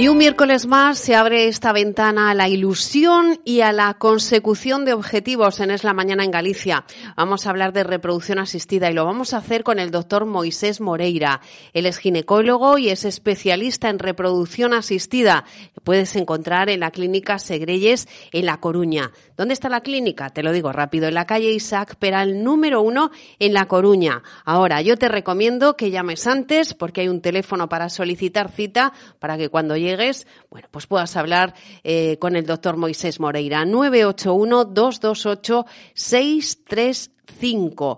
Y un miércoles más se abre esta ventana a la ilusión y a la consecución de objetivos en Es la Mañana en Galicia. Vamos a hablar de reproducción asistida y lo vamos a hacer con el doctor Moisés Moreira. Él es ginecólogo y es especialista en reproducción asistida, que puedes encontrar en la clínica Segrelles en La Coruña. ¿Dónde está la clínica? Te lo digo rápido, en la calle Isaac Peral número 1 en La Coruña. Ahora, yo te recomiendo que llames antes porque hay un teléfono para solicitar cita para que cuando llegues, bueno, pues puedas hablar con el doctor Moisés Moreira. 981-228-635.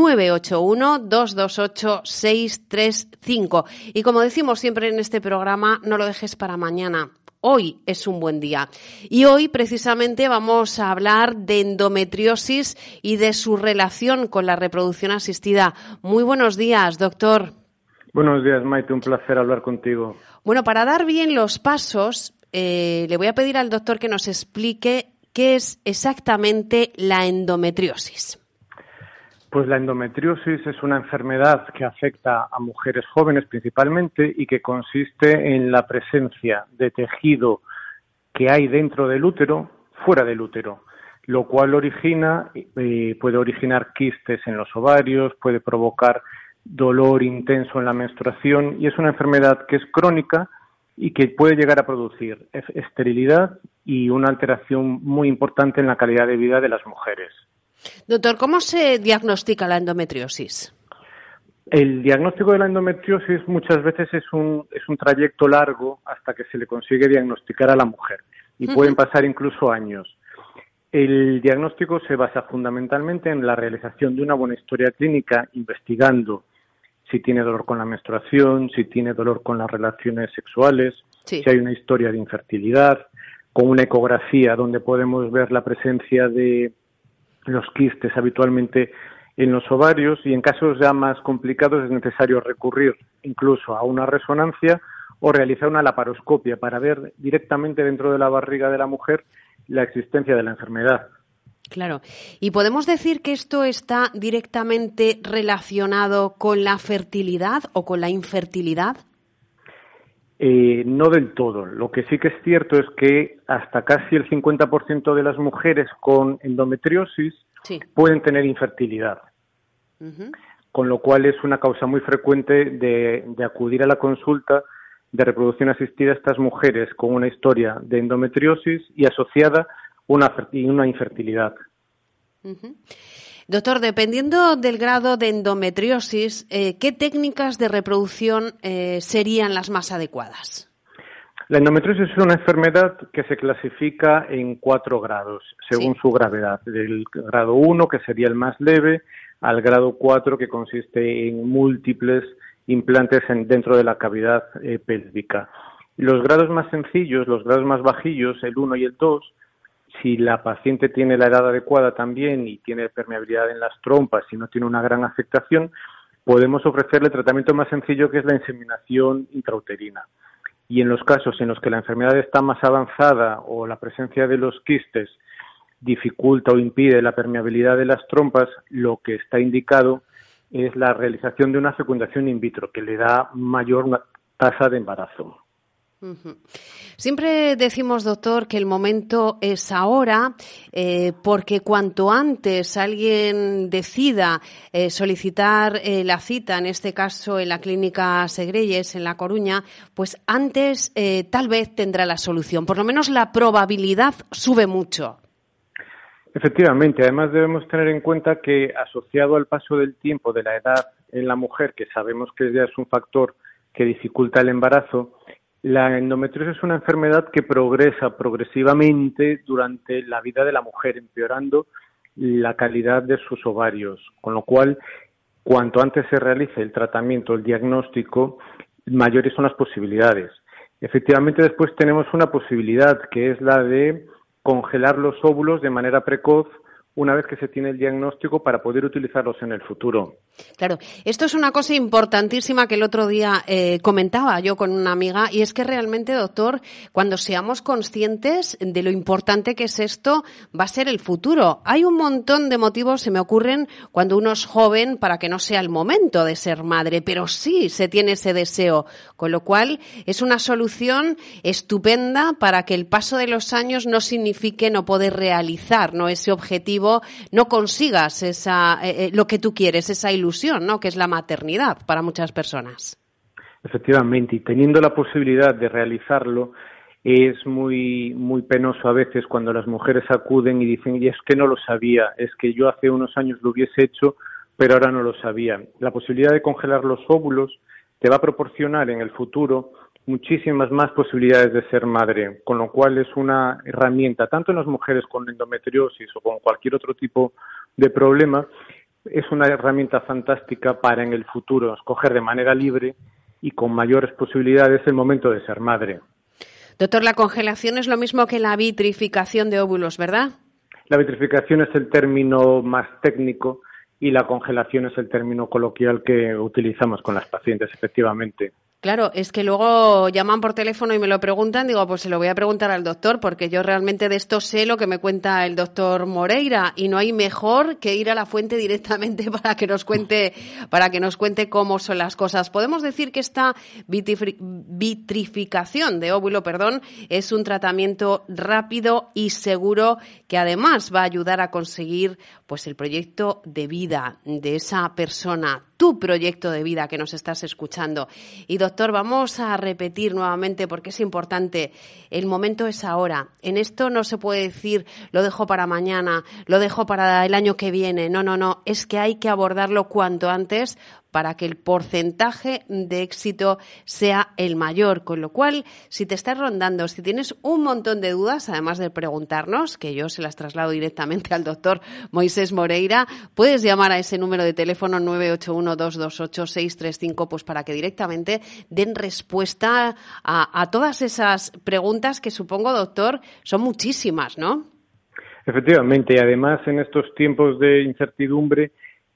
981-228-635. Y como decimos siempre en este programa, no lo dejes para mañana. Hoy es un buen día. Y hoy precisamente vamos a hablar de endometriosis y de su relación con la reproducción asistida. Muy buenos días, doctor. Buenos días, Maite. Un placer hablar contigo. Bueno, para dar bien los pasos, le voy a pedir al doctor que nos explique qué es exactamente la endometriosis. Pues la endometriosis es una enfermedad que afecta a mujeres jóvenes principalmente y que consiste en la presencia de tejido que hay dentro del útero, fuera del útero, lo cual puede originar quistes en los ovarios, puede provocar dolor intenso en la menstruación y es una enfermedad que es crónica y que puede llegar a producir esterilidad y una alteración muy importante en la calidad de vida de las mujeres. Doctor, ¿cómo se diagnostica la endometriosis? El diagnóstico de la endometriosis muchas veces es un trayecto largo hasta que se le consigue diagnosticar a la mujer y pueden pasar incluso años. El diagnóstico se basa fundamentalmente en la realización de una buena historia clínica, investigando si tiene dolor con la menstruación, si tiene dolor con las relaciones sexuales, si hay una historia de infertilidad, con una ecografía donde podemos ver la presencia de los quistes habitualmente en los ovarios y en casos ya más complicados es necesario recurrir incluso a una resonancia o realizar una laparoscopia para ver directamente dentro de la barriga de la mujer la existencia de la enfermedad. Claro. ¿Y podemos decir que esto está directamente relacionado con la fertilidad o con la infertilidad? No del todo. Lo que sí que es cierto es que hasta casi el 50% de las mujeres con endometriosis pueden tener infertilidad, con lo cual es una causa muy frecuente de acudir a la consulta de reproducción asistida a estas mujeres con una historia de endometriosis y asociada una infertilidad. Doctor, dependiendo del grado de endometriosis, ¿qué técnicas de reproducción serían las más adecuadas? La endometriosis es una enfermedad que se clasifica en 4 grados, según su gravedad. Del grado 1, que sería el más leve, al grado 4, que consiste en múltiples implantes dentro de la cavidad pélvica. Los grados más sencillos, los grados más bajillos, el 1 y el 2, si la paciente tiene la edad adecuada también y tiene permeabilidad en las trompas y no tiene una gran afectación, podemos ofrecerle el tratamiento más sencillo que es la inseminación intrauterina. Y en los casos en los que la enfermedad está más avanzada o la presencia de los quistes dificulta o impide la permeabilidad de las trompas, lo que está indicado es la realización de una fecundación in vitro, que le da mayor tasa de embarazo. Siempre decimos, doctor, que el momento es ahora, porque cuanto antes alguien decida solicitar la cita, en este caso en la clínica Segrelles, en La Coruña, pues antes tal vez tendrá la solución. Por lo menos la probabilidad sube mucho. Efectivamente, además debemos tener en cuenta que asociado al paso del tiempo de la edad en la mujer, que sabemos que ya es un factor que dificulta el embarazo, la endometriosis es una enfermedad que progresa progresivamente durante la vida de la mujer, empeorando la calidad de sus ovarios, con lo cual, cuanto antes se realice el tratamiento, el diagnóstico, mayores son las posibilidades. Efectivamente, después tenemos una posibilidad, que es la de congelar los óvulos de manera precoz una vez que se tiene el diagnóstico para poder utilizarlos en el futuro. Claro, esto es una cosa importantísima que el otro día comentaba yo con una amiga, y es que realmente, doctor, cuando seamos conscientes de lo importante que es esto, va a ser el futuro. Hay un montón de motivos, se me ocurren, cuando uno es joven para que no sea el momento de ser madre, pero sí se tiene ese deseo, con lo cual es una solución estupenda para que el paso de los años no signifique no poder realizar, ¿no?, ese objetivo, no consigas lo que tú quieres, esa ilusión, ¿no?, que es la maternidad para muchas personas. Efectivamente, y teniendo la posibilidad de realizarlo, es muy penoso a veces cuando las mujeres acuden y dicen, y es que no lo sabía, es que yo hace unos años lo hubiese hecho, pero ahora no lo sabía. La posibilidad de congelar los óvulos te va a proporcionar en el futuro muchísimas más posibilidades de ser madre, con lo cual es una herramienta, tanto en las mujeres con endometriosis o con cualquier otro tipo de problema, es una herramienta fantástica para en el futuro escoger de manera libre y con mayores posibilidades el momento de ser madre. Doctor, la congelación es lo mismo que la vitrificación de óvulos, ¿verdad? La vitrificación es el término más técnico y la congelación es el término coloquial que utilizamos con las pacientes, efectivamente. Claro, es que luego llaman por teléfono y me lo preguntan, digo, pues se lo voy a preguntar al doctor, porque yo realmente de esto sé lo que me cuenta el doctor Moreira, y no hay mejor que ir a la fuente directamente para que nos cuente cómo son las cosas. Podemos decir que esta vitrificación de óvulo, es un tratamiento rápido y seguro que además va a ayudar a conseguir pues el proyecto de vida de esa persona, tu proyecto de vida que nos estás escuchando. Y doctor, vamos a repetir nuevamente porque es importante, el momento es ahora. En esto no se puede decir lo dejo para mañana, lo dejo para el año que viene. No, es que hay que abordarlo cuanto antes para que el porcentaje de éxito sea el mayor. Con lo cual, si te estás rondando, si tienes un montón de dudas, además de preguntarnos, que yo se las traslado directamente al doctor Moisés Moreira, puedes llamar a ese número de teléfono 981-228-635, pues para que directamente den respuesta a todas esas preguntas que supongo, doctor, son muchísimas, ¿no? Efectivamente, y además en estos tiempos de incertidumbre,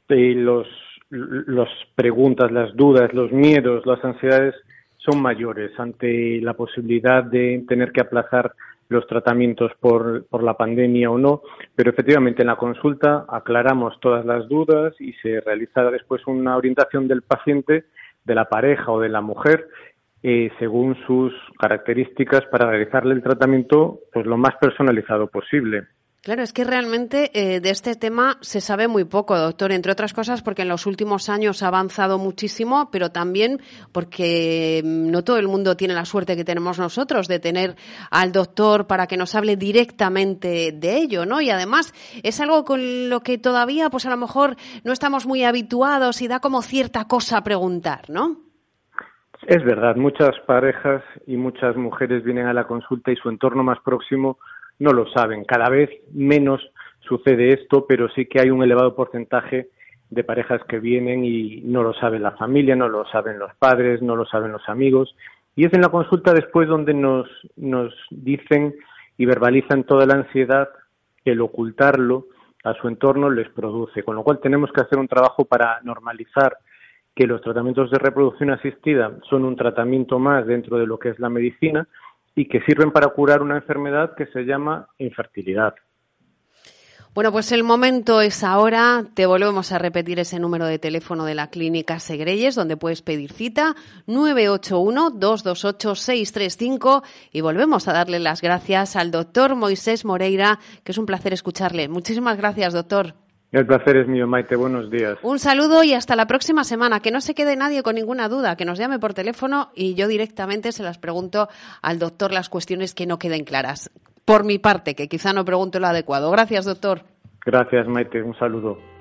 las preguntas, las dudas, los miedos, las ansiedades son mayores ante la posibilidad de tener que aplazar los tratamientos por la pandemia o no, pero efectivamente en la consulta aclaramos todas las dudas y se realiza después una orientación del paciente, de la pareja o de la mujer, según sus características para realizarle el tratamiento pues lo más personalizado posible. Claro, es que realmente de este tema se sabe muy poco, doctor, entre otras cosas porque en los últimos años ha avanzado muchísimo, pero también porque no todo el mundo tiene la suerte que tenemos nosotros de tener al doctor para que nos hable directamente de ello, ¿no? Y además es algo con lo que todavía, pues a lo mejor no estamos muy habituados y da como cierta cosa preguntar, ¿no? Es verdad, muchas parejas y muchas mujeres vienen a la consulta y su entorno más próximo no lo saben. Cada vez menos sucede esto, pero sí que hay un elevado porcentaje de parejas que vienen y no lo sabe la familia, no lo saben los padres, no lo saben los amigos. Y es en la consulta después donde nos dicen y verbalizan toda la ansiedad que el ocultarlo a su entorno les produce. Con lo cual tenemos que hacer un trabajo para normalizar que los tratamientos de reproducción asistida son un tratamiento más dentro de lo que es la medicina y que sirven para curar una enfermedad que se llama infertilidad. Bueno, pues el momento es ahora. Te volvemos a repetir ese número de teléfono de la Clínica Segreyes, donde puedes pedir cita, 981-228-635, y volvemos a darle las gracias al doctor Moisés Moreira, que es un placer escucharle. Muchísimas gracias, doctor. El placer es mío, Maite. Buenos días. Un saludo y hasta la próxima semana. Que no se quede nadie con ninguna duda, que nos llame por teléfono y yo directamente se las pregunto al doctor las cuestiones que no queden claras. Por mi parte, que quizá no pregunto lo adecuado. Gracias, doctor. Gracias, Maite. Un saludo.